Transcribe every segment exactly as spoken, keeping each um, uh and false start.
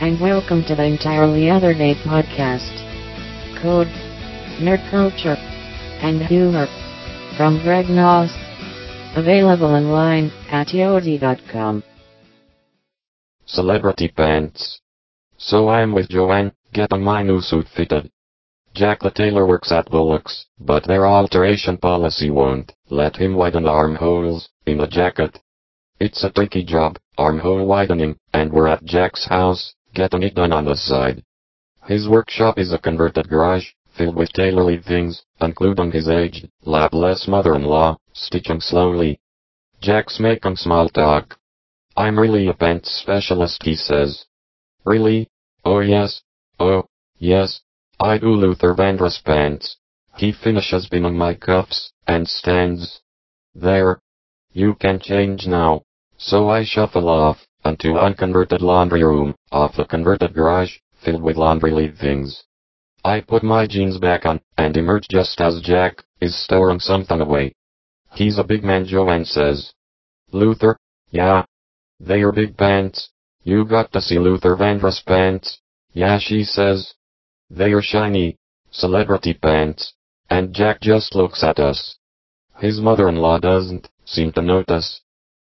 and welcome to the Entirely Other Day podcast. Code, nerd culture, and humor from Greg Noss. Available online at yodi dot com. Celebrity pants. So I am with Joanne, getting my new suit fitted. Jack the tailor works at Bullock's, but their alteration policy won't let him widen armholes in the jacket. It's a tricky job, armhole widening, and we're at Jack's house, getting it done on the side. His workshop is a converted garage, filled with tailorly things, including his aged, lapless mother-in-law, stitching slowly. Jack's making small talk. I'm really a pants specialist, he says. Really? Oh yes. Oh, yes. I do Luther Vandross pants. He finishes pinning my cuffs, and stands there. You can change now. So I shuffle off, into unconverted laundry room, off the converted garage, filled with laundry leavings. I put my jeans back on, and emerge just as Jack is storing something away. He's a big man, Joanne says. Luther? Yeah. They're big pants. You got to see Luther Vandross pants. Yeah, she says. They're shiny. Celebrity pants. And Jack just looks at us. His mother-in-law doesn't seem to notice.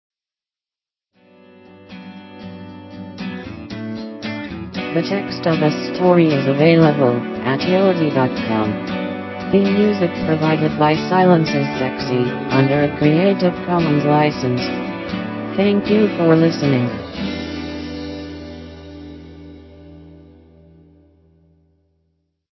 The text of the story is available at yodi dot com. Theme music provided by Silence is Sexy, under a Creative Commons license. Thank you for listening.